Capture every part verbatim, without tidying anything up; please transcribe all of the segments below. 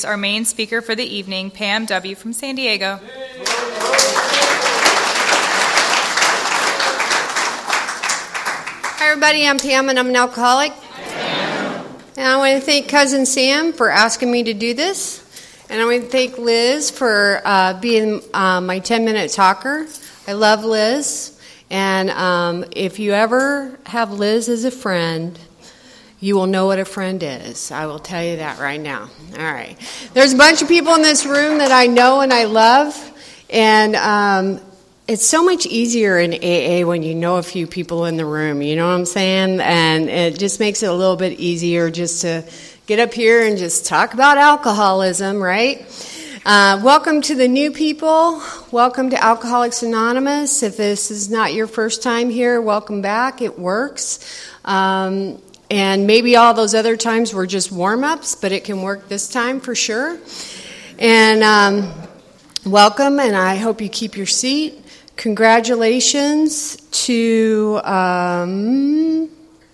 Our main speaker for the evening, Pam W. from San Diego. Hi everybody, I'm Pam and I'm an alcoholic. And I want to thank Cousin Sam for asking me to do this. And I want to thank Liz for uh, being uh, my ten-minute talker. I love Liz. And um, if you ever have Liz as a friend, you will know what a friend is. I will tell you that right now. All right. There's a bunch of people in this room that I know and I love. And um, it's so much easier in A A when you know a few people in the room. You know what I'm saying? And it just makes it a little bit easier just to get up here and just talk about alcoholism, right? Uh, welcome to the new people. Welcome to Alcoholics Anonymous. If this is not your first time here, welcome back. It works. Um, And maybe all those other times were just warm-ups, but it can work this time for sure. And um, welcome, and I hope you keep your seat. Congratulations to um,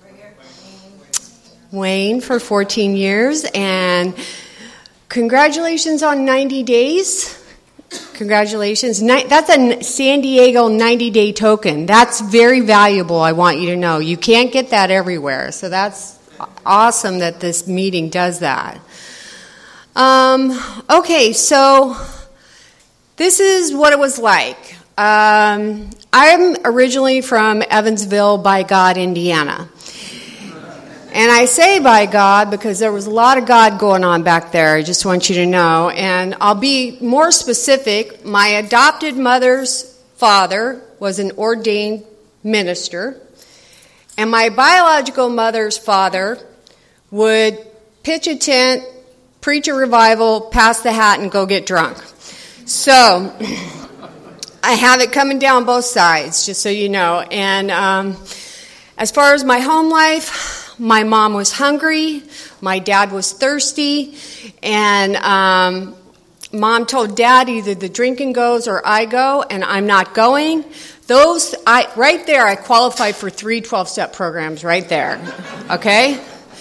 Wayne for fourteen years, and congratulations on ninety days. Congratulations. That's a San Diego ninety-day token. That's very valuable, I want you to know. You can't get that everywhere, so that's awesome that this meeting does that. Um, okay, so this is what it was like. Um, I'm originally from Evansville, by God, Indiana. And I say by God because there was a lot of God going on back there. I just want you to know. And I'll be more specific. My adopted mother's father was an ordained minister. And my biological mother's father would pitch a tent, preach a revival, pass the hat, and go get drunk. So I have it coming down both sides, just so you know. And um, as far as my home life, my mom was hungry, my dad was thirsty, and um, mom told dad either the drinking goes or I go, and I'm not going. Those, I right there, I qualified for three twelve-step programs right there, okay?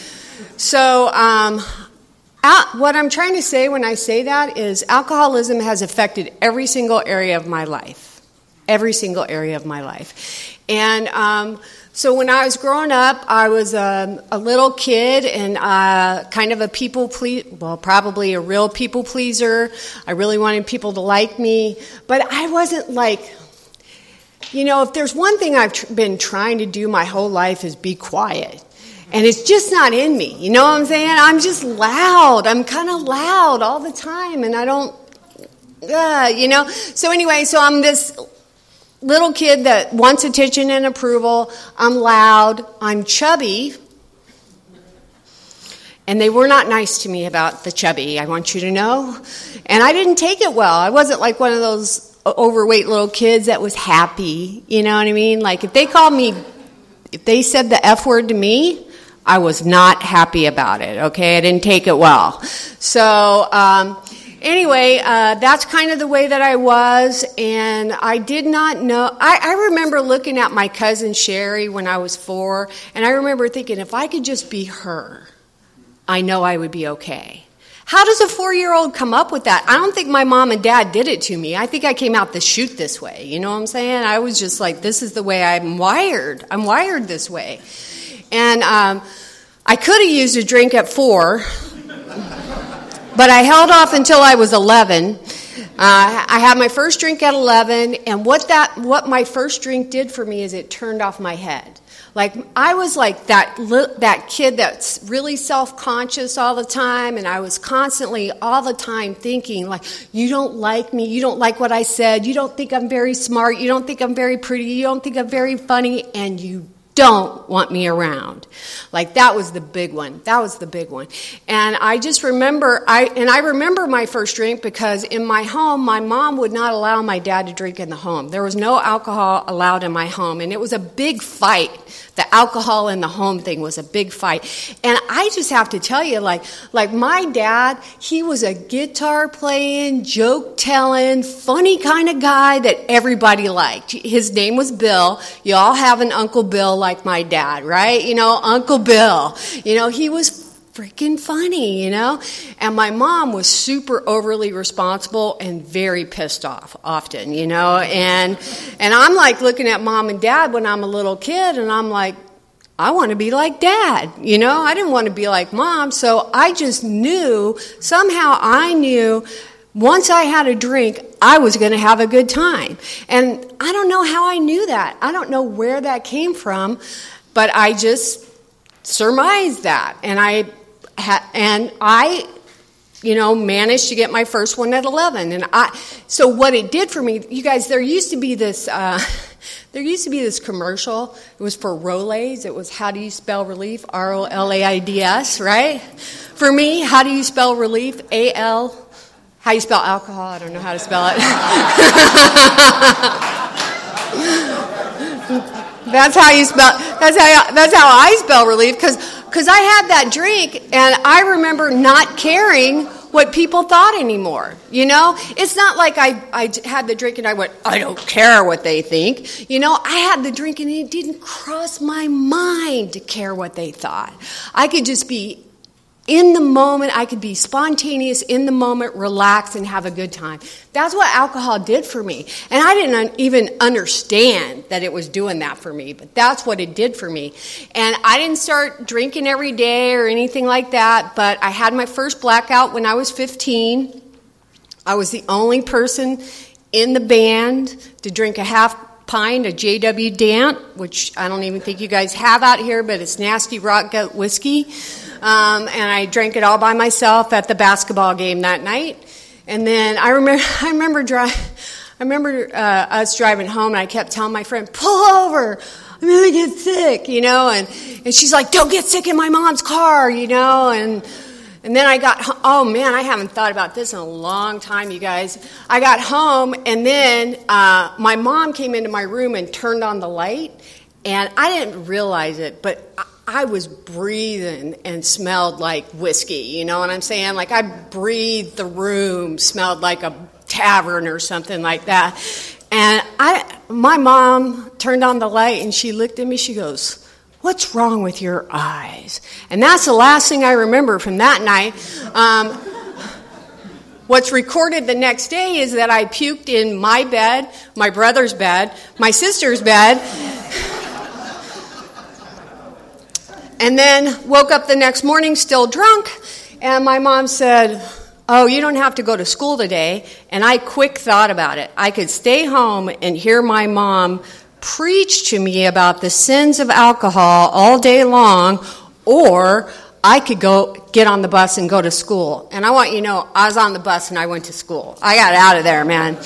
So um, al- what I'm trying to say when I say that is alcoholism has affected every single area of my life, every single area of my life. And um So when I was growing up, I was a, a little kid and uh, kind of a people pleaser, well, probably a real people pleaser. I really wanted people to like me, but I wasn't like, you know, if there's one thing I've tr- been trying to do my whole life is be quiet. And it's just not in me, you know what I'm saying? I'm just loud. I'm kind of loud all the time, and I don't, uh, you know. So anyway, so I'm this little kid that wants attention and approval. I'm loud. I'm chubby. And they were not nice to me about the chubby, I want you to know. And I didn't take it well. I wasn't like one of those overweight little kids that was happy. You know what I mean? Like if they called me, if they said the F word to me, I was not happy about it, okay? I didn't take it well. So, um... Anyway, uh, that's kind of the way that I was, and I did not know. I, I remember looking at my cousin Sherry when I was four, and I remember thinking, if I could just be her, I know I would be okay. How does a four-year-old come up with that? I don't think my mom and dad did it to me. I think I came out the chute this way. You know what I'm saying? I was just like, this is the way I'm wired. I'm wired this way. And um, I could have used a drink at four. But I held off until I was eleven. Uh, I had my first drink at eleven, and what that, what my first drink did for me is it turned off my head. Like I was like that that kid that's really self-conscious all the time, and I was constantly all the time thinking like, you don't like me, you don't like what I said, you don't think I'm very smart, you don't think I'm very pretty, you don't think I'm very funny, and you don't want me around. Like that was the big one. That was the big one. And I just remember, I and I remember my first drink because in my home, my mom would not allow my dad to drink in the home. There was no alcohol allowed in my home, and it was a big fight. The alcohol in the home thing was a big fight. And I just have to tell you, like, like my dad, he was a guitar playing, joke telling, funny kind of guy that everybody liked. His name was Bill. You all have an Uncle Bill like my dad, right? You know, Uncle Bill. You know, he was freaking funny, you know? And my mom was super overly responsible and very pissed off often, you know? And and I'm like looking at mom and dad when I'm a little kid, and I'm like, I want to be like dad, you know? I didn't want to be like mom, so I just knew, somehow I knew, once I had a drink, I was going to have a good time. And I don't know how I knew that. I don't know where that came from, but I just surmised that. And I ha- and I, you know, managed to get my first one at eleven. And I, so what it did for me, you guys, there used to be this, uh, there used to be this commercial. It was for Rolaids. It was, how do you spell relief? R O L A I D S, right? For me, how do you spell relief? A L. How you spell alcohol? I don't know how to spell it. That's how you spell. That's how. That's how I spell relief. Because because I had that drink, and I remember not caring what people thought anymore. You know, it's not like I I had the drink and I went, I don't care what they think. You know, I had the drink and it didn't cross my mind to care what they thought. I could just be in the moment. I could be spontaneous in the moment, relax, and have a good time. That's what alcohol did for me. And I didn't un- even understand that it was doing that for me, but that's what it did for me. And I didn't start drinking every day or anything like that, but I had my first blackout when I was fifteen. I was the only person in the band to drink a half pint of J W Dant, which I don't even think you guys have out here, but it's nasty rock gut whiskey. Um, and I drank it all by myself at the basketball game that night. And then I remember, I remember, dri- I remember uh, us driving home, and I kept telling my friend, "Pull over, I'm gonna get sick," you know. And and she's like, "Don't get sick in my mom's car," you know. And and then I got, oh man, I haven't thought about this in a long time, you guys. I got home, and then uh, my mom came into my room and turned on the light, and I didn't realize it, but I, I was breathing and smelled like whiskey, you know what I'm saying? Like I breathed the room, smelled like a tavern or something like that. And I, my mom turned on the light and she looked at me, she goes, "What's wrong with your eyes?" And that's the last thing I remember from that night. Um, what's recorded the next day is that I puked in my bed, my brother's bed, my sister's bed, and then woke up the next morning still drunk, and my mom said, "Oh, you don't have to go to school today." And I quick thought about it. I could stay home and hear my mom preach to me about the sins of alcohol all day long, or I could go get on the bus and go to school. And I want you to know, I was on the bus and I went to school. I got out of there, man.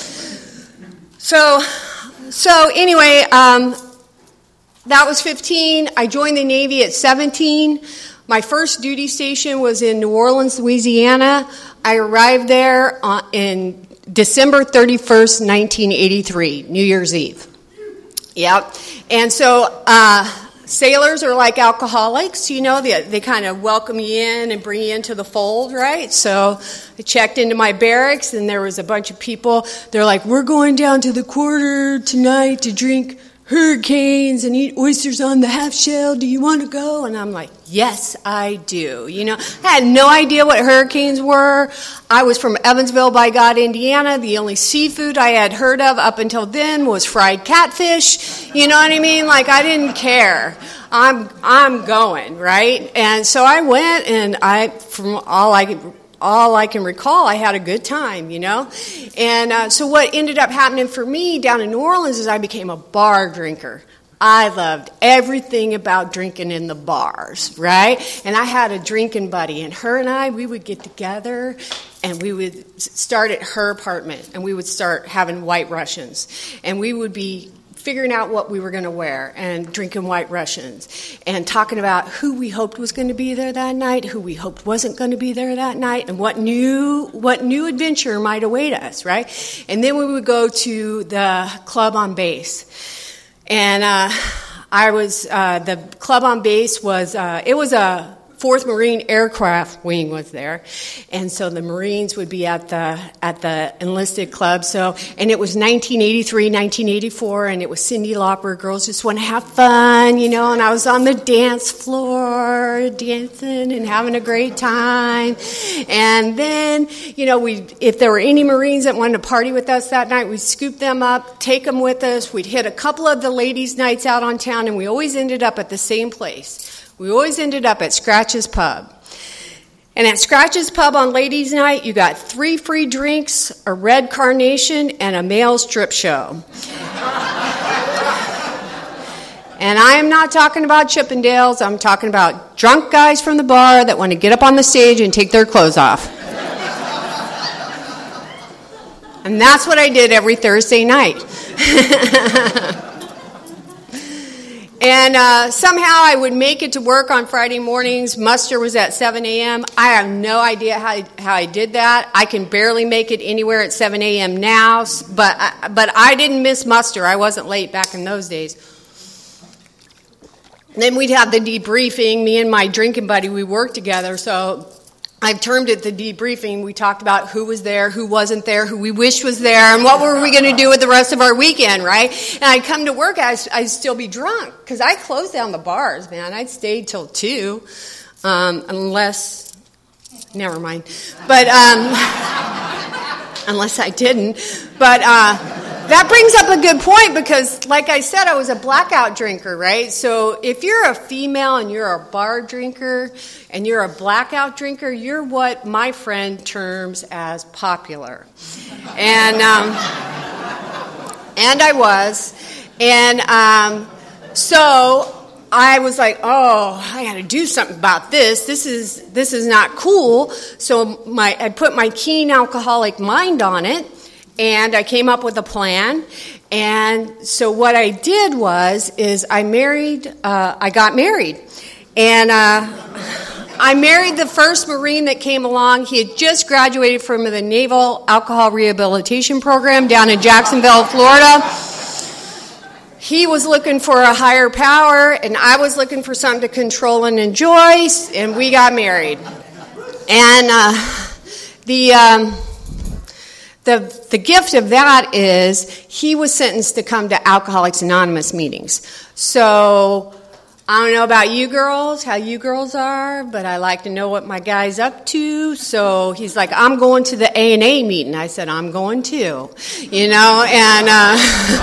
So, so anyway, um, that was fifteen. I joined the Navy at seventeen. My first duty station was in New Orleans, Louisiana. I arrived there on, in December thirty-first, nineteen eighty-three, New Year's Eve. Yep. And so uh, sailors are like alcoholics, you know, they, they kind of welcome you in and bring you into the fold, right? So I checked into my barracks, and there was a bunch of people. They're like, "We're going down to the quarter tonight to drink hurricanes and eat oysters on the half shell. Do you want to go?" And I'm like, "Yes, I do." You know, I had no idea what hurricanes were. I was from Evansville, by God, Indiana. The only seafood I had heard of up until then was fried catfish. You know what I mean? Like, I didn't care. I'm I'm going, right? And so I went, and I, from all I could all I can recall, I had a good time, you know? And uh, so what ended up happening for me down in New Orleans is I became a bar drinker. I loved everything about drinking in the bars, right? And I had a drinking buddy, and her and I, we would get together, and we would start at her apartment, and we would start having White Russians. And we would be figuring out what we were going to wear and drinking White Russians and talking about who we hoped was going to be there that night, who we hoped wasn't going to be there that night, and what new what new adventure might await us, right? And then we would go to the club on base. And uh, I was, uh, the club on base was, uh, it was a fourth Marine Aircraft Wing was there, and so the Marines would be at the at the enlisted club. So, and it was nineteen eighty-three, nineteen eighty-four, and it was Cyndi Lauper. Girls just want to have fun, you know. And I was on the dance floor dancing and having a great time. And then, you know, we if there were any Marines that wanted to party with us that night, we'd scoop them up, take them with us. We'd hit a couple of the ladies' nights out on town, and we always ended up at the same place. We always ended up at Scratch's Pub. And at Scratch's Pub on ladies' night, you got three free drinks, a red carnation, and a male strip show. And I am not talking about Chippendales. I'm talking about drunk guys from the bar that want to get up on the stage and take their clothes off. And that's what I did every Thursday night. And uh, somehow I would make it to work on Friday mornings. Muster was at seven a.m. I have no idea how I, how I did that. I can barely make it anywhere at seven a.m. now, but I, but I didn't miss muster. I wasn't late back in those days. And then we'd have the debriefing. Me and my drinking buddy, we worked together, so I've termed it the debriefing. We talked about who was there, who wasn't there, who we wished was there, and what were we going to do with the rest of our weekend, right? And I'd come to work, I'd, I'd still be drunk, because I closed down the bars, man. I'd stayed till two, um, unless, never mind. But, um, unless I didn't. But, uh, that brings up a good point, because, like I said, I was a blackout drinker, right? So if you're a female and you're a bar drinker and you're a blackout drinker, you're what my friend terms as popular. And um, and I was. And um, so I was like, oh, I got to do something about this. This is this is not cool. So my I put my keen alcoholic mind on it. And I came up with a plan. And so what I did was, is I married, uh, I got married. And uh, I married the first Marine that came along. He had just graduated from the Naval Alcohol Rehabilitation Program down in Jacksonville, Florida. He was looking for a higher power, and I was looking for something to control and enjoy, and we got married. And uh, the... Um, The the gift of that is he was sentenced to come to Alcoholics Anonymous meetings. So I don't know about you girls, how you girls are, but I like to know what my guy's up to. So he's like, I'm going to the A and A meeting. I said, I'm going too, you know, and uh,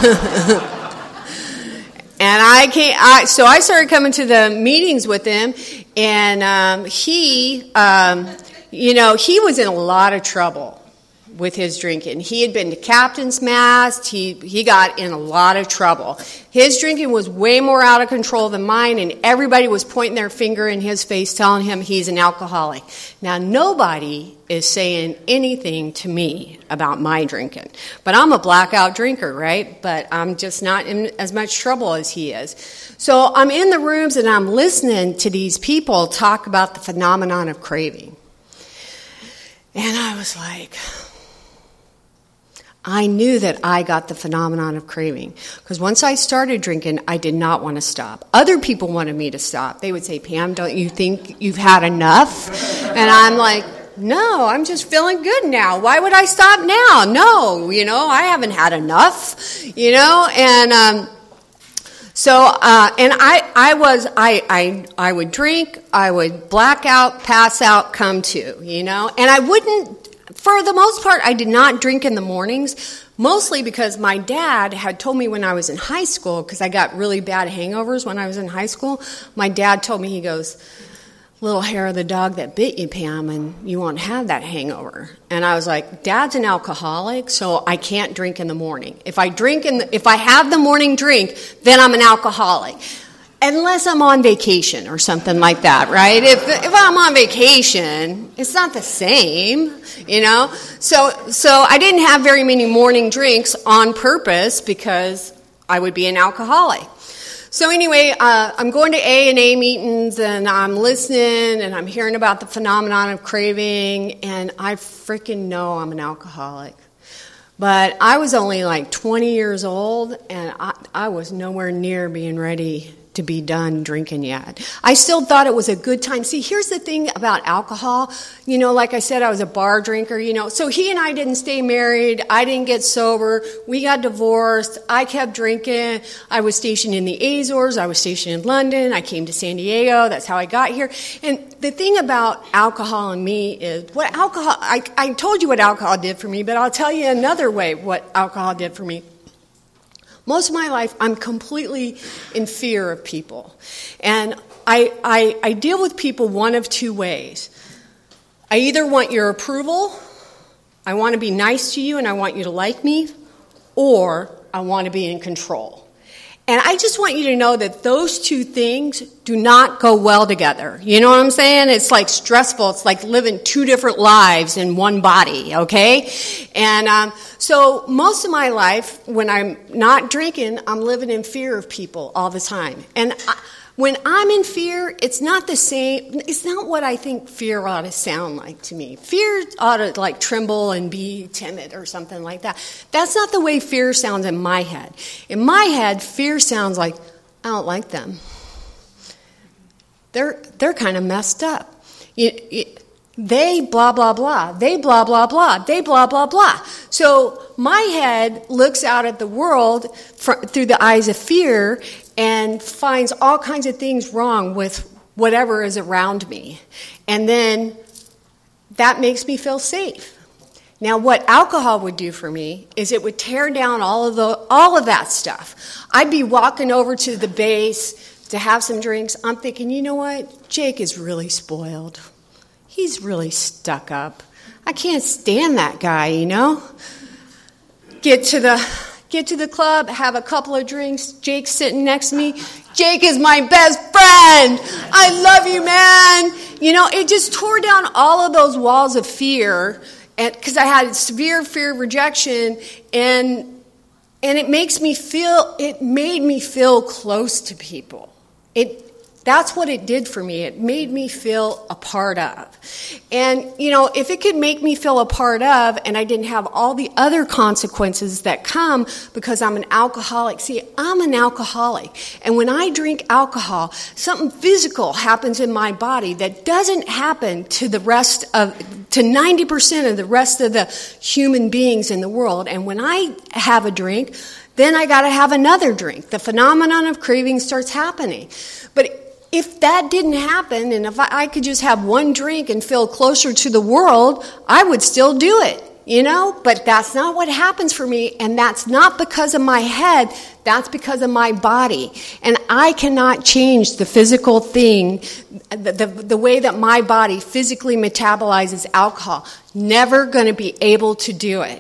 and I came. I, so I started coming to the meetings with him, and um, he, um, you know, he was in a lot of trouble with his drinking. He had been to captain's mast. He he got in a lot of trouble. His drinking was way more out of control than mine, and everybody was pointing their finger in his face telling him he's an alcoholic. Now, nobody is saying anything to me about my drinking. But I'm a blackout drinker, right? But I'm just not in as much trouble as he is. So I'm in the rooms and I'm listening to these people talk about the phenomenon of craving. And I was like, I knew that I got the phenomenon of craving. Because once I started drinking, I did not want to stop. Other people wanted me to stop. They would say, Pam, don't you think you've had enough? And I'm like, no, I'm just feeling good now. Why would I stop now? No, you know, I haven't had enough, you know. And um, so, uh, and I, I was, I, I, I would drink, I would black out, pass out, come to, you know. And I wouldn't. For the most part, I did not drink in the mornings, mostly because my dad had told me when I was in high school, because I got really bad hangovers when I was in high school, my dad told me, he goes, little hair of the dog that bit you, Pam, and you won't have that hangover. And I was like, Dad's an alcoholic, so I can't drink in the morning. If I drink in the, if I have the morning drink, then I'm an alcoholic. Unless I'm on vacation or something like that, right? If if I'm on vacation, it's not the same, you know? So so I didn't have very many morning drinks on purpose because I would be an alcoholic. So anyway, uh, I'm going to A and A meetings, and I'm listening, and I'm hearing about the phenomenon of craving, and I freaking know I'm an alcoholic. But I was only like twenty years old, and I, I was nowhere near being ready to be done drinking yet. I still thought it was a good time. See, here's the thing about alcohol. You know, like I said, I was a bar drinker, you know. So he and I didn't stay married. I didn't get sober. We got divorced. I kept drinking. I was stationed in the Azores. I was stationed in London. I came to San Diego. That's how I got here. And the thing about alcohol and me is what alcohol, I, I told you what alcohol did for me, but I'll tell you another way what alcohol did for me. Most of my life, I'm completely in fear of people. And I, I, I deal with people one of two ways. I either want your approval, I want to be nice to you and I want you to like me, or I want to be in control. And I just want you to know that those two things do not go well together. You know what I'm saying? It's like stressful. It's like living two different lives in one body, okay? And um, so most of my life, when I'm not drinking, I'm living in fear of people all the time. And I, when I'm in fear, it's not the same. It's not what I think fear ought to sound like to me. Fear ought to like tremble and be timid or something like that. That's not the way fear sounds in my head. In my head, fear sounds like, I don't like them. They're they're kind of messed up. You, you, they blah, blah, blah. They blah, blah, blah. They blah, blah, blah. So my head looks out at the world fr- through the eyes of fear and finds all kinds of things wrong with whatever is around me. And then that makes me feel safe. Now, what alcohol would do for me is it would tear down all of the all of that stuff. I'd be walking over to the base to have some drinks. I'm thinking, you know what? Jake is really spoiled. He's really stuck up. I can't stand that guy, you know? Get to the get to the club, have a couple of drinks. Jake's sitting next to me. Jake is my best friend. I love you, man. You know, it just tore down all of those walls of fear, and because I had severe fear of rejection, and and it makes me feel. It made me feel close to people. It. That's what it did for me. It made me feel a part of. And, you know, if it could make me feel a part of and I didn't have all the other consequences that come because I'm an alcoholic. See, I'm an alcoholic. And when I drink alcohol, something physical happens in my body that doesn't happen to the rest of, to ninety percent of the rest of the human beings in the world. And when I have a drink, then I got to have another drink. The phenomenon of craving starts happening. But if that didn't happen, and if I, I could just have one drink and feel closer to the world, I would still do it, you know? But that's not what happens for me, and that's not because of my head. That's because of my body. And I cannot change the physical thing, the, the, the way that my body physically metabolizes alcohol. Never going to be able to do it.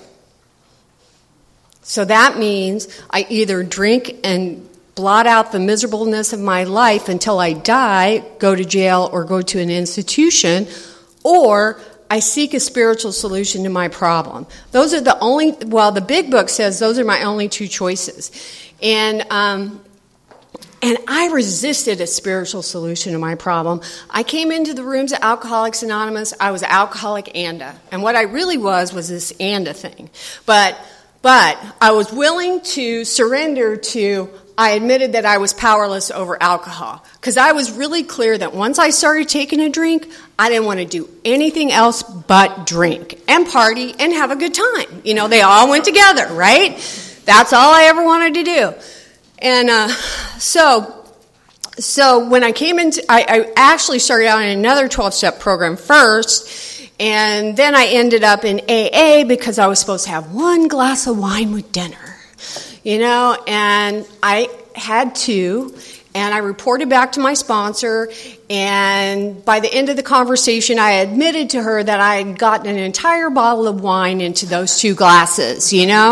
So that means I either drink and blot out the miserableness of my life until I die, go to jail, or go to an institution, or I seek a spiritual solution to my problem. Those are the only, well, the big book says those are my only two choices. And, um, and I resisted a spiritual solution to my problem. I came into the rooms at Alcoholics Anonymous. I was alcoholic ANDA. And what I really was was this ANDA thing. But, but I was willing to surrender to, I admitted that I was powerless over alcohol because I was really clear that once I started taking a drink, I didn't want to do anything else but drink and party and have a good time. You know, they all went together, right? That's all I ever wanted to do. And uh, so, so when I came into, I, I actually started out in another twelve-step program first, and then I ended up in A A because I was supposed to have one glass of wine with dinner. You know, and I had two, and I reported back to my sponsor, and by the end of the conversation, I admitted to her that I had gotten an entire bottle of wine into those two glasses, you know?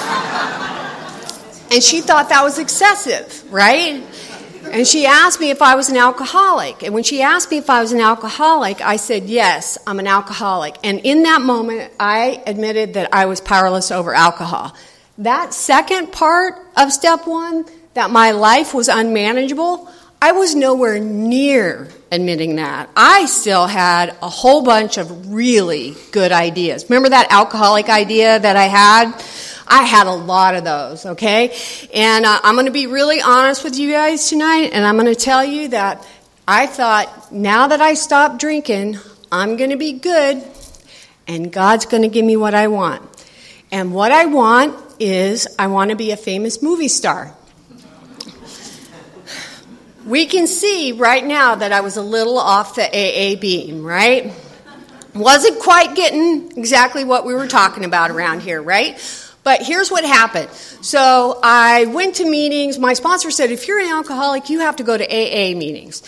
And she thought that was excessive, right? And she asked me if I was an alcoholic. And when she asked me if I was an alcoholic, I said, yes, I'm an alcoholic. And in that moment, I admitted that I was powerless over alcohol. That second part of step one, that my life was unmanageable, I was nowhere near admitting that. I still had a whole bunch of really good ideas. Remember that alcoholic idea that I had? I had a lot of those, okay? And uh, I'm going to be really honest with you guys tonight, and I'm going to tell you that I thought, now that I stopped drinking, I'm going to be good, and God's going to give me what I want. And what I want is I want to be a famous movie star. We can see right now that I was a little off the A A beam, right? Wasn't quite getting exactly what we were talking about around here, right? But here's what happened. So I went to meetings. My sponsor said, if you're an alcoholic, you have to go to A A meetings.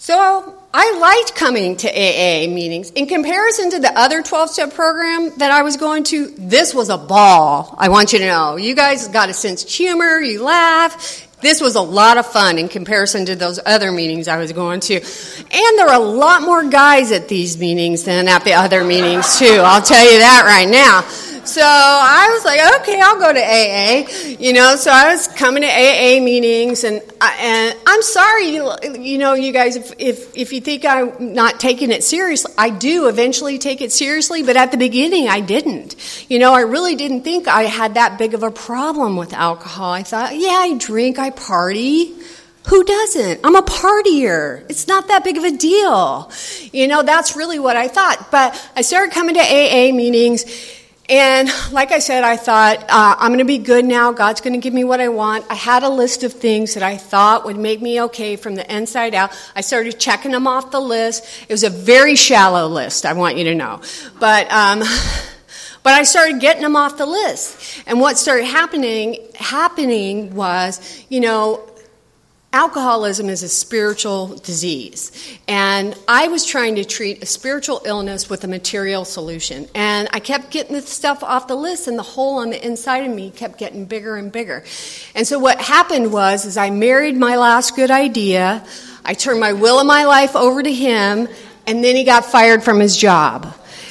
So I liked coming to A A meetings. In comparison to the other twelve-step program that I was going to, this was a ball, I want you to know. You guys got a sense of humor, you laugh. This was a lot of fun in comparison to those other meetings I was going to. And there were a lot more guys at these meetings than at the other meetings, too. I'll tell you that right now. So I was like, okay, I'll go to A A. You know, so I was coming to A A meetings, and I, and I'm sorry, you, you know, you guys, if, if if you think I'm not taking it seriously, I do eventually take it seriously, but at the beginning I didn't. You know, I really didn't think I had that big of a problem with alcohol. I thought, yeah, I drink, I party. Who doesn't? I'm a partier. It's not that big of a deal. You know, that's really what I thought. But I started coming to A A meetings. And like I said, I thought, uh, I'm going to be good now. God's going to give me what I want. I had a list of things that I thought would make me okay from the inside out. I started checking them off the list. It was a very shallow list, I want you to know. But um, but I started getting them off the list. And what started happening happening was, you know, alcoholism is a spiritual disease, and I was trying to treat a spiritual illness with a material solution, and I kept getting the stuff off the list, and the hole on the inside of me kept getting bigger and bigger. And so what happened was, is I married my last good idea, I turned my will of my life over to him, and then he got fired from his job.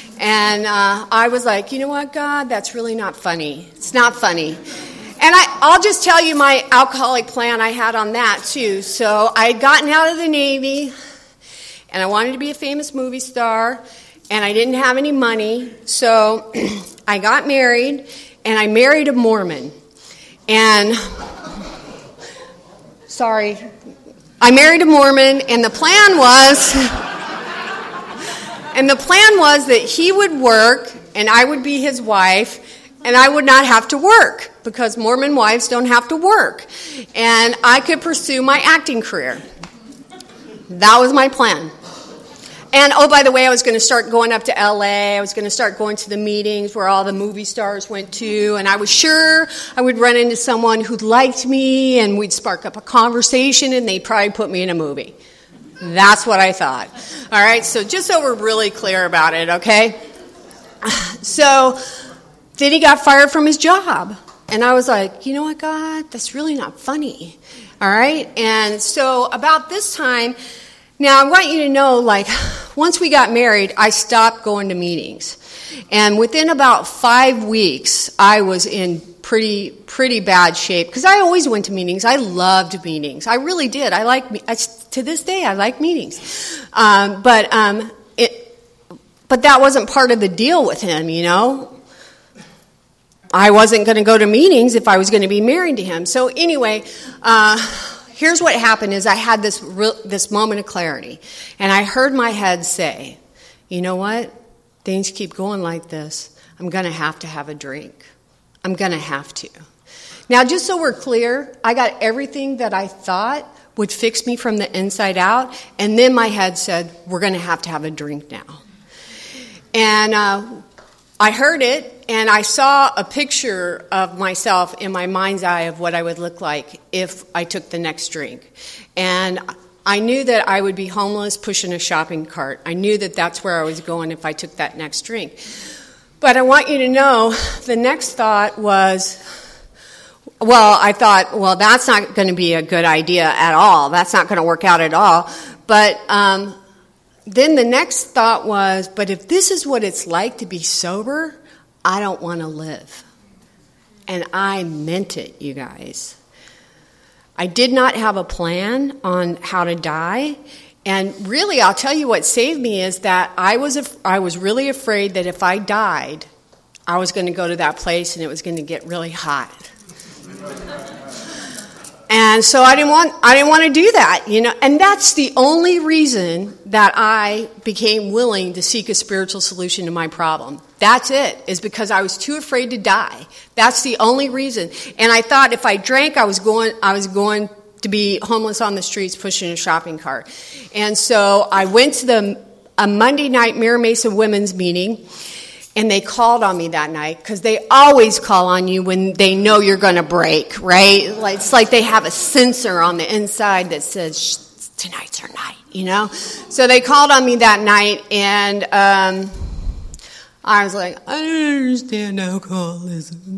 And uh, I was like, you know what, God, that's really not funny. It's not funny. And I, I'll just tell you my alcoholic plan I had on that, too. So I had gotten out of the Navy, and I wanted to be a famous movie star, and I didn't have any money. So I got married, and I married a Mormon. And, sorry, I married a Mormon, and the plan was, and the plan was that he would work, and I would be his wife, and I would not have to work, because Mormon wives don't have to work. And I could pursue my acting career. That was my plan. And, oh, by the way, I was going to start going up to L A. I was going to start going to the meetings where all the movie stars went to. And I was sure I would run into someone who liked me, and we'd spark up a conversation, and they'd probably put me in a movie. That's what I thought. All right, so just so we're really clear about it, okay? So then he got fired from his job. And I was like, you know what, God, that's really not funny. All right? And so about this time, now I want you to know, like, once we got married, I stopped going to meetings. And within about five weeks, I was in pretty pretty bad shape. Because I always went to meetings. I loved meetings. I really did. I like I, to this day, I like meetings. Um, but um, it, but that wasn't part of the deal with him, you know. I wasn't going to go to meetings if I was going to be married to him. So anyway, uh, here's what happened is I had this real, this moment of clarity. And I heard my head say, you know what? Things keep going like this. I'm going to have to have a drink. I'm going to have to. Now, just so we're clear, I got everything that I thought would fix me from the inside out. And then my head said, we're going to have to have a drink now. And uh, I heard it. And I saw a picture of myself in my mind's eye of what I would look like if I took the next drink. And I knew that I would be homeless pushing a shopping cart. I knew that that's where I was going if I took that next drink. But I want you to know, the next thought was, well, I thought, well, that's not going to be a good idea at all. That's not going to work out at all. But um, then the next thought was, but if this is what it's like to be sober, I don't want to live. And I meant it, you guys. I did not have a plan on how to die. And really, I'll tell you what saved me is that I was af- I was really afraid that if I died, I was going to go to that place and it was going to get really hot. And so I didn't want I didn't want to do that, you know. And that's the only reason that I became willing to seek a spiritual solution to my problem. That's it, is because I was too afraid to die. That's the only reason. And I thought if I drank, I was going I was going to be homeless on the streets pushing a shopping cart. And so I went to the a Monday night Mira Mesa women's meeting. And they called on me that night because they always call on you when they know you're going to break, right? Like, it's like they have a sensor on the inside that says, tonight's our night, you know? So they called on me that night, and um, I was like, I don't understand alcoholism.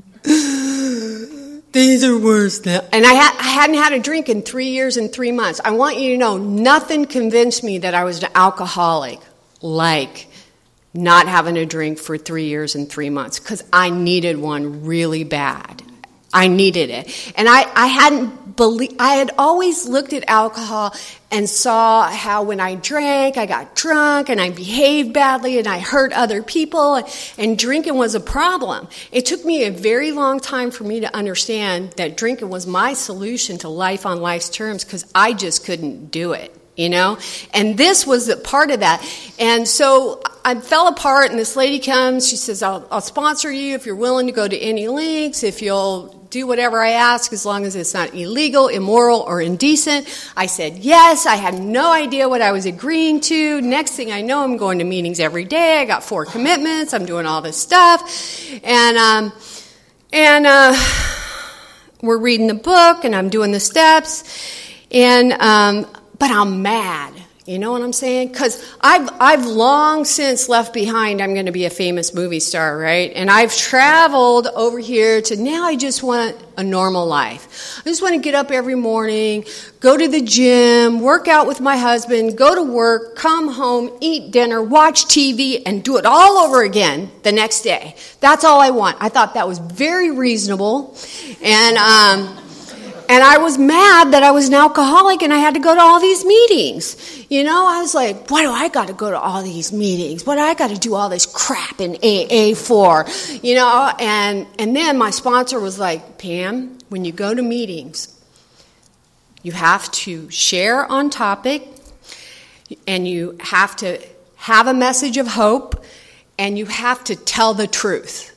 These are worse than... And I, ha- I hadn't had a drink in three years and three months. I want you to know, nothing convinced me that I was an alcoholic like... not having a drink for three years and three months because I needed one really bad. I needed it. And I, I hadn't believed, I had always looked at alcohol and saw how when I drank, I got drunk and I behaved badly and I hurt other people, and, and drinking was a problem. It took me a very long time for me to understand that drinking was my solution to life on life's terms because I just couldn't do it. You know, and this was a part of that. And so I fell apart, and this lady comes. She says, I'll, I'll sponsor you if you're willing to go to any lengths, if you'll do whatever I ask, as long as it's not illegal, immoral, or indecent. I said yes. I had no idea what I was agreeing to. Next thing I know, I'm going to meetings every day. I got four commitments. I'm doing all this stuff. And, um, and, uh, we're reading the book, and I'm doing the steps. And, um, But I'm mad, you know what I'm saying? Because I've, I've long since left behind I'm going to be a famous movie star, right? And I've traveled over here to now I just want a normal life. I just want to get up every morning, go to the gym, work out with my husband, go to work, come home, eat dinner, watch T V, and do it all over again the next day. That's all I want. I thought that was very reasonable. And, um... And I was mad that I was an alcoholic and I had to go to all these meetings. You know, I was like, why do I got to go to all these meetings? What do I got to do all this crap in A A for? You know, and, and then my sponsor was like, Pam, when you go to meetings, you have to share on topic, and you have to have a message of hope, and you have to tell the truth.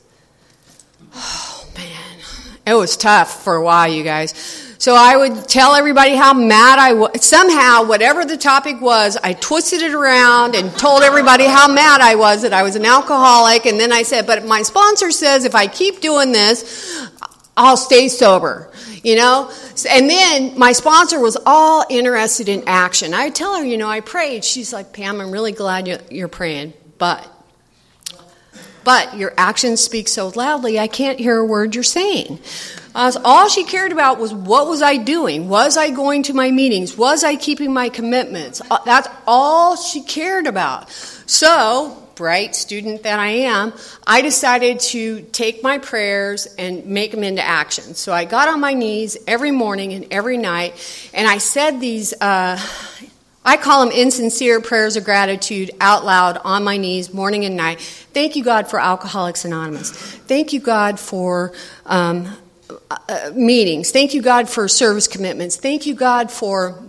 It was tough for a while, you guys. So I would tell everybody how mad I was. Somehow, whatever the topic was, I twisted it around and told everybody how mad I was that I was an alcoholic. And then I said, but my sponsor says if I keep doing this, I'll stay sober. You know? And then my sponsor was all interested in action. I would tell her, you know, I prayed. She's like, Pam, I'm really glad you're praying, but... But your actions speak so loudly, I can't hear a word you're saying. Uh, so all she cared about was what was I doing? Was I going to my meetings? Was I keeping my commitments? Uh, that's all she cared about. So, bright student that I am, I decided to take my prayers and make them into action. So I got on my knees every morning and every night, and I said these... Uh, I call them insincere prayers of gratitude out loud on my knees morning and night. Thank you, God, for Alcoholics Anonymous. Thank you, God, for um, uh, meetings. Thank you, God, for service commitments. Thank you, God, for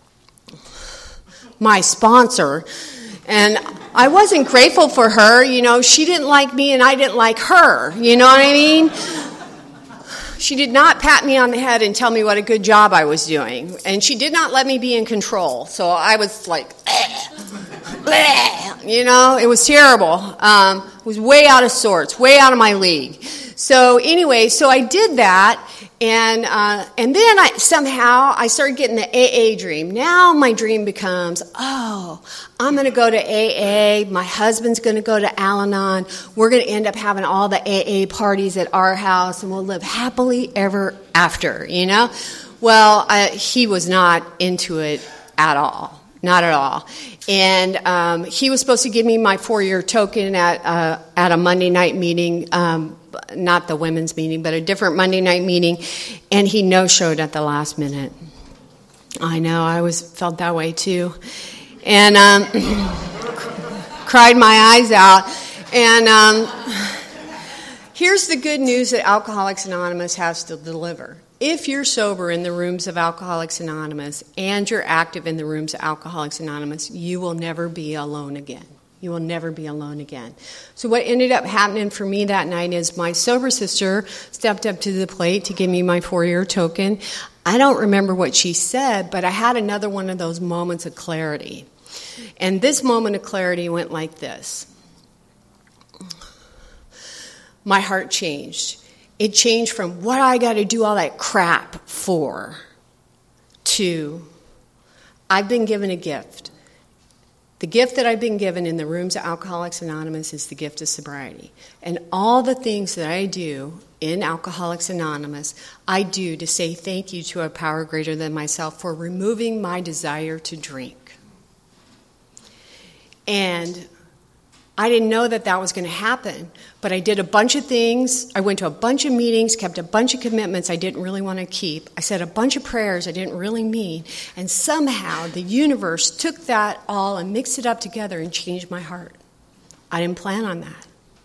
my sponsor. And I wasn't grateful for her. You know, she didn't like me and I didn't like her. You know what I mean? She did not pat me on the head and tell me what a good job I was doing. And she did not let me be in control. So I was like, bleh, bleh, you know, it was terrible. Um, it was way out of sorts, way out of my league. So anyway, so I did that. And uh, and then I somehow I started getting the A A dream. Now my dream becomes, oh, I'm going to go to A A. My husband's going to go to Al-Anon. We're going to end up having all the A A parties at our house, and we'll live happily ever after, you know? Well, I, he was not into it at all. Not at all. And um, he was supposed to give me my four-year token at uh, at a Monday night meeting, um, not the women's meeting, but a different Monday night meeting, and he no-showed at the last minute. I know, I was felt that way too. And um, cried my eyes out. And um, Here's the good news that Alcoholics Anonymous has to deliver. If you're sober in the rooms of Alcoholics Anonymous and you're active in the rooms of Alcoholics Anonymous, you will never be alone again. You will never be alone again. So what ended up happening for me that night is my sober sister stepped up to the plate to give me my four-year token. I don't remember what she said, but I had another one of those moments of clarity. And this moment of clarity went like this. My heart changed. It changed from what I got to do all that crap for to I've been given a gift. The gift that I've been given in the rooms of Alcoholics Anonymous is the gift of sobriety. And all the things that I do in Alcoholics Anonymous, I do to say thank you to a power greater than myself for removing my desire to drink. And I didn't know that that was going to happen, but I did a bunch of things. I went to a bunch of meetings, kept a bunch of commitments I didn't really want to keep. I said a bunch of prayers I didn't really mean, and somehow the universe took that all and mixed it up together and changed my heart. I didn't plan on that.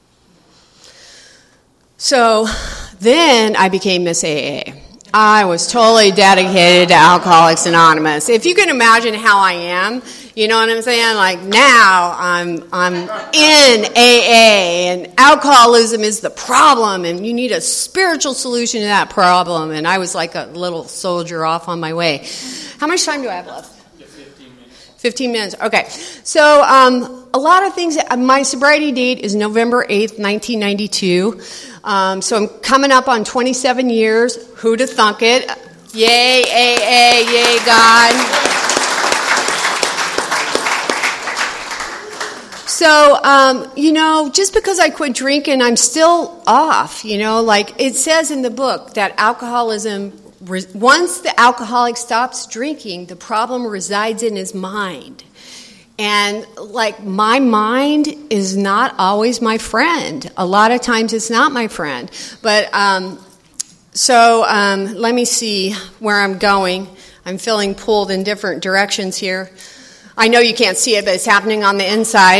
So then I became Miss A A. I was totally dedicated to Alcoholics Anonymous. If you can imagine how I am, you know what I'm saying? Like now I'm I'm in A A and alcoholism is the problem and you need a spiritual solution to that problem. And I was like a little soldier off on my way. How much time do I have left? fifteen minutes. fifteen minutes. Okay. So um, a lot of things. My sobriety date is November eighth, nineteen ninety-two. Um, so I'm coming up on twenty-seven years. Who'd have thunk it? Yay, A A, yay, God. So, um, you know, just because I quit drinking, I'm still off, you know. Like it says in the book that alcoholism, once the alcoholic stops drinking, the problem resides in his mind. And, like, my mind is not always my friend. A lot of times it's not my friend. But, um, so um, let me see where I'm going. I'm feeling pulled in different directions here. I know you can't see it, but it's happening on the inside.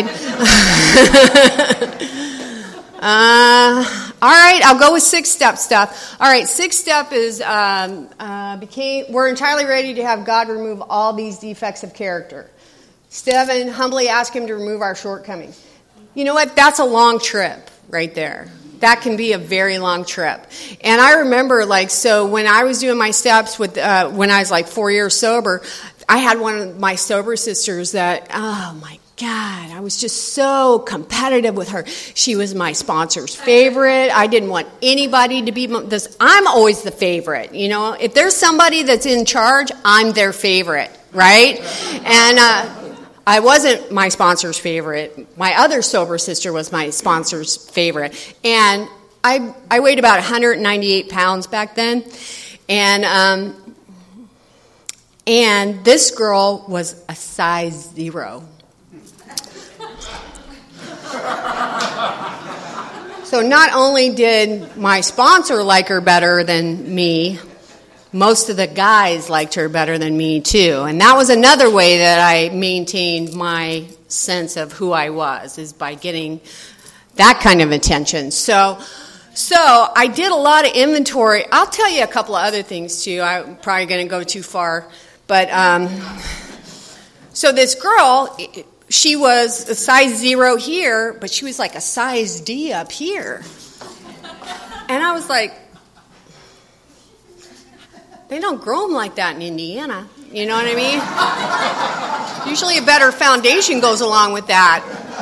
uh, all right, I'll go with six-step stuff. All right, six-step is um, uh, became. We're entirely ready to have God remove all these defects of character. Seven, humbly ask him to remove our shortcomings. You know what? That's a long trip right there. That can be a very long trip. And I remember, like, so when I was doing my steps with, uh, when I was like four years sober, I had one of my sober sisters that, oh my God, I was just so competitive with her. She was my sponsor's favorite. I didn't want anybody to be this. I'm always the favorite. You know, if there's somebody that's in charge, I'm their favorite, right? And, uh, I wasn't my sponsor's favorite. My other sober sister was my sponsor's favorite. And I I weighed about one hundred ninety-eight pounds back then. And um, and this girl was a size zero. So not only did my sponsor like her better than me, most of the guys liked her better than me, too. And that was another way that I maintained my sense of who I was, is by getting that kind of attention. So so I did a lot of inventory. I'll tell you a couple of other things, too. I'm probably going to go too far. But um, so this girl, she was a size zero here, but she was like a size D up here. And I was like, they don't grow them like that in Indiana. You know what I mean? Usually a better foundation goes along with that.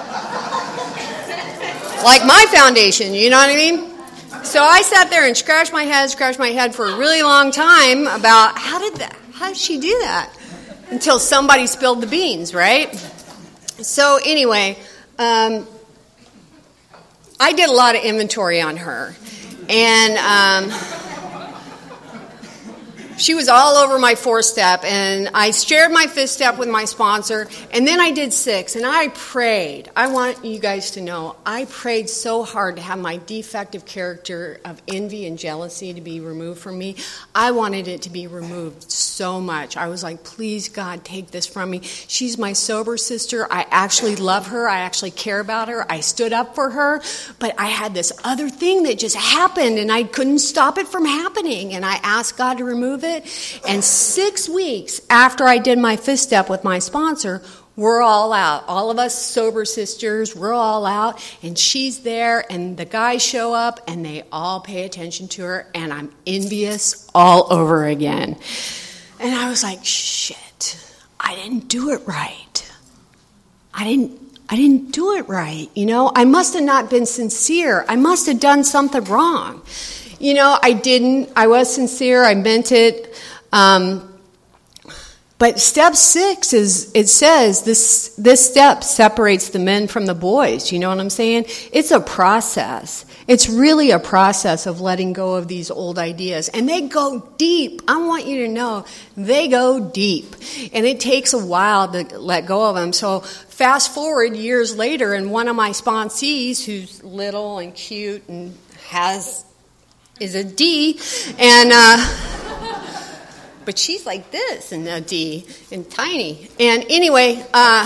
Like my foundation, you know what I mean? So I sat there and scratched my head, scratched my head for a really long time about how did that, how did she do that? Until somebody spilled the beans, right? So anyway, um, I did a lot of inventory on her. And... Um, she was all over my fourth step, and I shared my fifth step with my sponsor, and then I did six, and I prayed. I want you guys to know, I prayed so hard to have my defective character of envy and jealousy to be removed from me. I wanted it to be removed so much. I was like, please, God, take this from me. She's my sober sister. I actually love her. I actually care about her. I stood up for her, but I had this other thing that just happened, and I couldn't stop it from happening, and I asked God to remove it. And six weeks after I did my fifth step with my sponsor, we're all out. All of us sober sisters, we're all out, and she's there, and the guys show up, and they all pay attention to her, and I'm envious all over again. And I was like, shit, I didn't do it right. I didn't I didn't do it right, you know? I must have not been sincere. I must have done something wrong. You know, I didn't. I was sincere. I meant it. Um, but step six is, it says, this this step separates the men from the boys. You know what I'm saying? It's a process. It's really a process of letting go of these old ideas. And they go deep. I want you to know, they go deep. And it takes a while to let go of them. So fast forward years later, and one of my sponsees, who's little and cute and has... is a D, and uh, but she's like this and a D and tiny. And anyway, uh,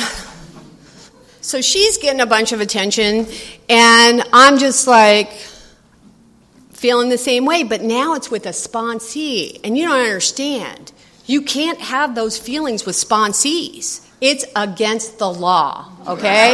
so she's getting a bunch of attention, and I'm just like feeling the same way. But now it's with a sponsee, and you don't understand. You can't have those feelings with sponsees. It's against the law, okay?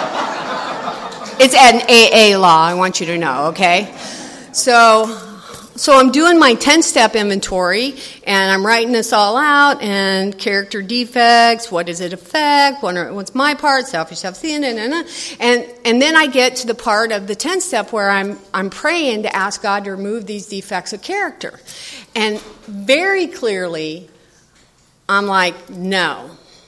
It's an A A law, I want you to know, okay? So, so I'm doing my ten-step inventory, and I'm writing this all out, and character defects, what does it affect, what are, what's my part, selfish, self-seeing, and, and, and then I get to the part of the ten-step where I'm, I'm praying to ask God to remove these defects of character. And very clearly, I'm like, no.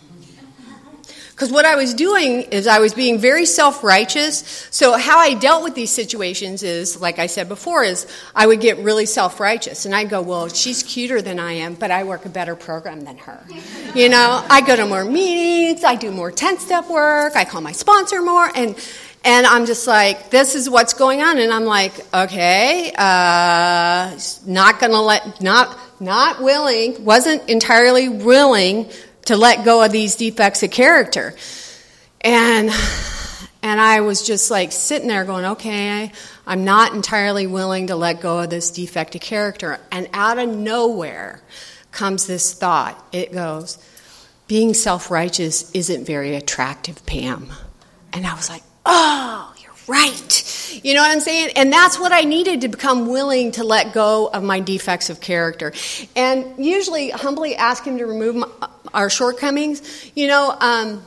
Because what I was doing is I was being very self-righteous. So how I dealt with these situations is, like I said before, is I would get really self-righteous. And I'd go, well, she's cuter than I am, but I work a better program than her. You know, I go to more meetings, I do more ten-step work, I call my sponsor more, and and I'm just like, this is what's going on. And I'm like, okay, uh, not going to let, not not willing, wasn't entirely willing to let go of these defects of character. And and I was just like sitting there going, okay, I'm not entirely willing to let go of this defect of character. And out of nowhere comes this thought. It goes, being self-righteous isn't very attractive, Pam. And I was like, oh, you're right. You know what I'm saying? And that's what I needed to become willing to let go of my defects of character. And usually humbly ask him to remove my, our shortcomings. You know, um,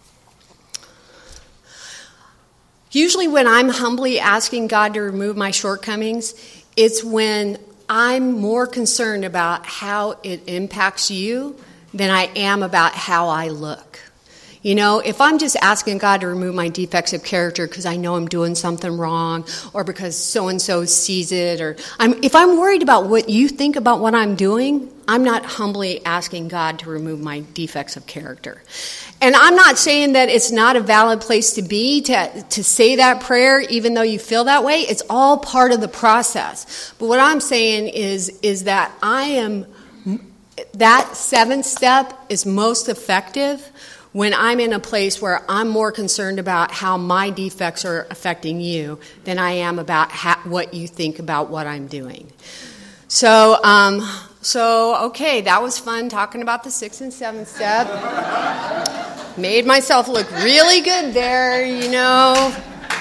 usually when I'm humbly asking God to remove my shortcomings, it's when I'm more concerned about how it impacts you than I am about how I look. You know, if I'm just asking God to remove my defects of character because I know I'm doing something wrong, or because so-and-so sees it, or I'm, if I'm worried about what you think about what I'm doing, I'm not humbly asking God to remove my defects of character. And I'm not saying that it's not a valid place to be, to, to say that prayer, even though you feel that way. It's all part of the process. But what I'm saying is, is that I am, that seventh step is most effective when I'm in a place where I'm more concerned about how my defects are affecting you than I am about how, what you think about what I'm doing. So, um, so okay, that was fun talking about the sixth and seventh step. Made myself look really good there, you know.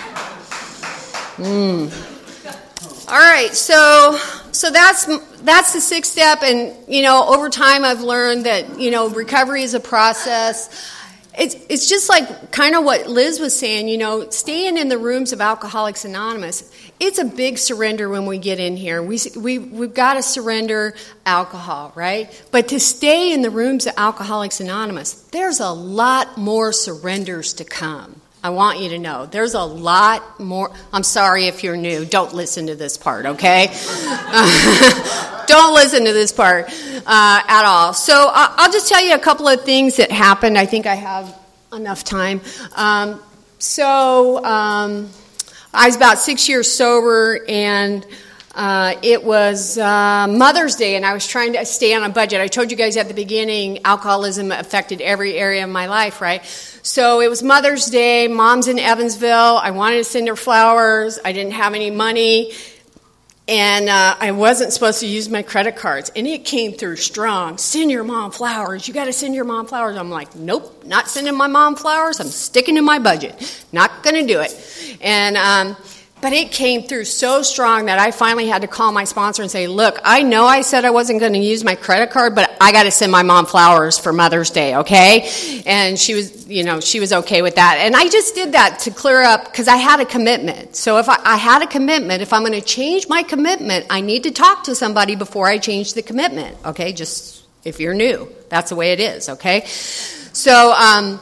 Mm. All right, so so that's that's the sixth step, and you know, over time I've learned that you know recovery is a process. It's it's just like kind of what Liz was saying, you know, staying in the rooms of Alcoholics Anonymous, it's a big surrender when we get in here. We, we, we've got to surrender alcohol, right? But to stay in the rooms of Alcoholics Anonymous, there's a lot more surrenders to come. I want you to know. There's a lot more. I'm sorry if you're new. Don't listen to this part, okay? don't listen to this part uh, at all. So uh, I'll just tell you a couple of things that happened. I think I have enough time. Um, so um, I was about six years sober, and uh, it was uh, Mother's Day, and I was trying to stay on a budget. I told you guys at the beginning, alcoholism affected every area of my life, right? So it was Mother's Day. Mom's in Evansville. I wanted to send her flowers. I didn't have any money. And uh, I wasn't supposed to use my credit cards. And it came through strong. Send your mom flowers. You got to send your mom flowers. I'm like, nope, not sending my mom flowers. I'm sticking to my budget. Not going to do it. And um, but it came through so strong that I finally had to call my sponsor and say, look, I know I said I wasn't going to use my credit card, but I got to send my mom flowers for Mother's Day, okay? And she was, you know, she was okay with that. And I just did that to clear up because I had a commitment. So if I, I had a commitment, if I'm going to change my commitment, I need to talk to somebody before I change the commitment, okay? Just if you're new, that's the way it is, okay? So, um...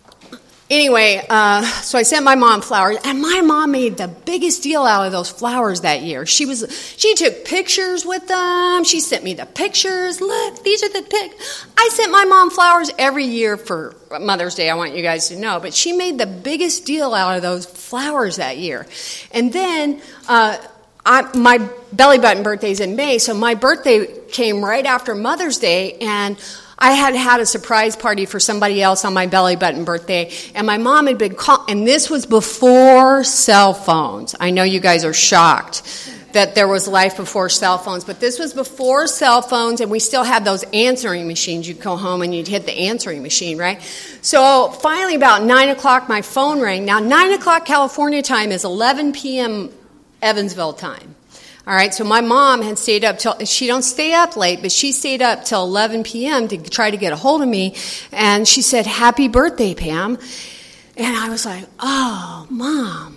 Anyway, uh, so I sent my mom flowers, and my mom made the biggest deal out of those flowers that year. She was, she took pictures with them. She sent me the pictures. Look, these are the pics. I sent my mom flowers every year for Mother's Day, I want you guys to know. But she made the biggest deal out of those flowers that year. And then uh, I, my belly button birthday's in May, so my birthday came right after Mother's Day, and I had had a surprise party for somebody else on my belly button birthday, and my mom had been call- and this was before cell phones. I know you guys are shocked that there was life before cell phones, but this was before cell phones, and we still had those answering machines. You'd go home and you'd hit the answering machine, right? So finally about nine o'clock, my phone rang. Now, nine o'clock California time is eleven p.m. Evansville time. All right, so my mom had stayed up till, she don't stay up late, but she stayed up till eleven p.m. to try to get a hold of me, and she said, happy birthday, Pam. And I was like, oh, Mom,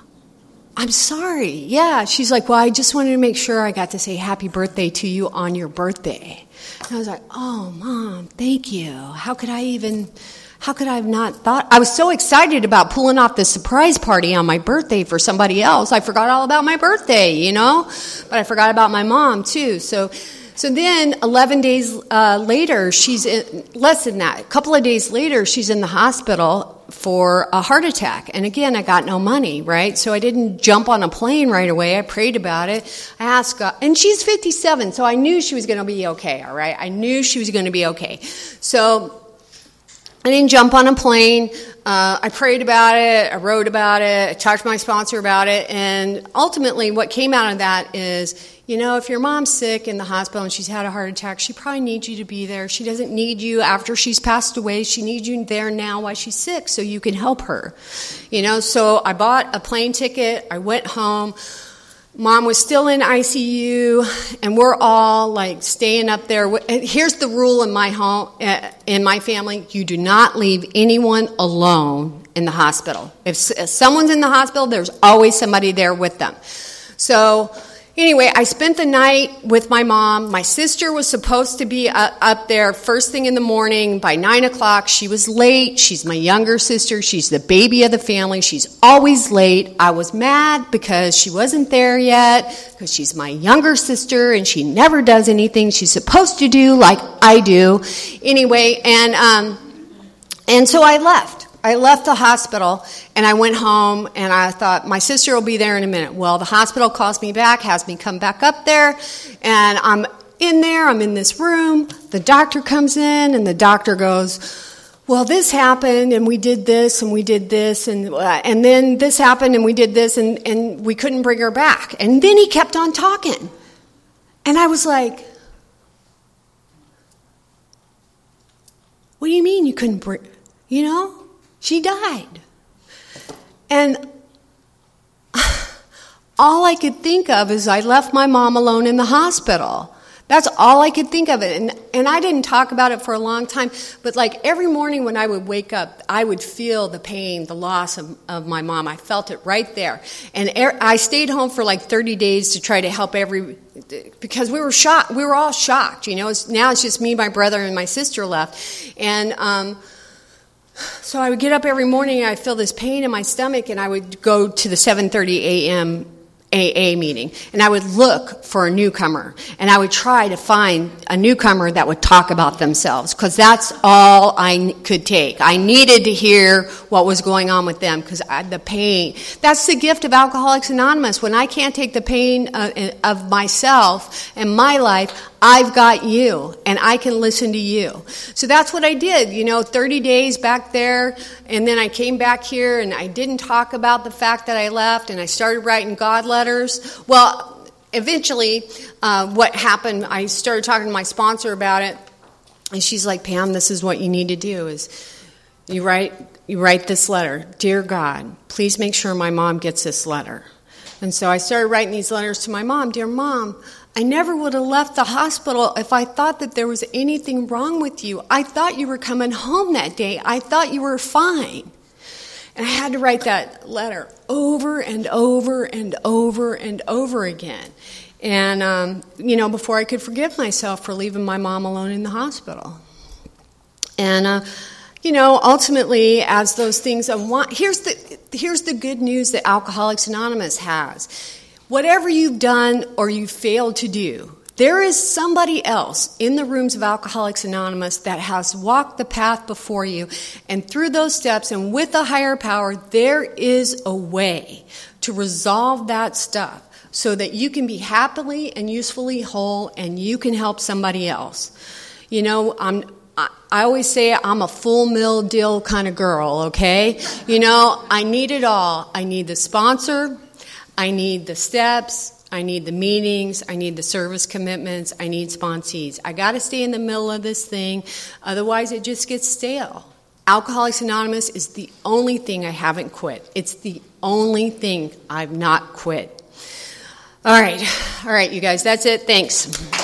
I'm sorry. Yeah, she's like, well, I just wanted to make sure I got to say happy birthday to you on your birthday. And I was like, oh, Mom, thank you. How could I even... How could I have not thought? I was so excited about pulling off this surprise party on my birthday for somebody else. I forgot all about my birthday, you know, but I forgot about my mom too. So, so then eleven days uh, later, she's in, less than that. A couple of days later, she's in the hospital for a heart attack. And again, I got no money, right? So I didn't jump on a plane right away. I prayed about it. I asked God, and she's fifty-seven, so I knew she was going to be okay. All right, I knew she was going to be okay. So I didn't jump on a plane. Uh, I prayed about it. I wrote about it. I talked to my sponsor about it. And ultimately, what came out of that is, you know, if your mom's sick in the hospital and she's had a heart attack, she probably needs you to be there. She doesn't need you after she's passed away. She needs you there now while she's sick so you can help her. You know, so I bought a plane ticket. I went home. Mom was still in I C U, and we're all like staying up there. Here's the rule in my home, in my family: you do not leave anyone alone in the hospital. If someone's in the hospital, there's always somebody there with them. So anyway, I spent the night with my mom. My sister was supposed to be up there first thing in the morning by nine o'clock. She was late. She's my younger sister. She's the baby of the family. She's always late. I was mad because she wasn't there yet, because she's my younger sister and she never does anything she's supposed to do like I do. Anyway, and um, and so I left. I left the hospital, and I went home, and I thought, my sister will be there in a minute. Well, the hospital calls me back, has me come back up there, and I'm in there, I'm in this room. The doctor comes in, and the doctor goes, well, this happened, and we did this, and we did this, and uh, and then this happened, and we did this, and, and we couldn't bring her back. And then he kept on talking. And I was like, what do you mean you couldn't bring, you know? She died. And all I could think of is I left my mom alone in the hospital. That's all I could think of it. And and I didn't talk about it for a long time, but like every morning when I would wake up, I would feel the pain, the loss of, of my mom. I felt it right there. And er, I stayed home for like thirty days to try to help every, because we were shocked. We were all shocked, you know. It's, now it's just me, my brother, and my sister left. And um so I would get up every morning and I'd feel this pain in my stomach, and I would go to the seven thirty a.m. A A meeting, and I would look for a newcomer, and I would try to find a newcomer that would talk about themselves, because that's all I could take. I needed to hear what was going on with them, because the pain, that's the gift of Alcoholics Anonymous. When I can't take the pain uh, of myself and my life, I've got you, and I can listen to you. So that's what I did, you know, thirty days back there, and then I came back here, and I didn't talk about the fact that I left, and I started writing God letters. Well, eventually, uh, what happened, I started talking to my sponsor about it, and she's like, Pam, this is what you need to do, is you write, you write this letter. Dear God, please make sure my mom gets this letter. And so I started writing these letters to my mom. Dear Mom, I never would have left the hospital if I thought that there was anything wrong with you. I thought you were coming home that day. I thought you were fine. And I had to write that letter over and over and over and over again. And, um, you know, before I could forgive myself for leaving my mom alone in the hospital. And, uh, you know, ultimately, as those things, I want, here's the, here's the good news that Alcoholics Anonymous has. Whatever you've done or you failed to do, there is somebody else in the rooms of Alcoholics Anonymous that has walked the path before you. And through those steps and with a higher power, there is a way to resolve that stuff so that you can be happily and usefully whole and you can help somebody else. You know, I'm... I always say I'm a full mill deal kind of girl, okay? You know, I need it all. I need the sponsor, I need the steps, I need the meetings, I need the service commitments, I need sponsees. I got to stay in the middle of this thing, otherwise it just gets stale. Alcoholics Anonymous is the only thing I haven't quit. It's the only thing I've not quit. All right, all right, you guys, that's it. Thanks.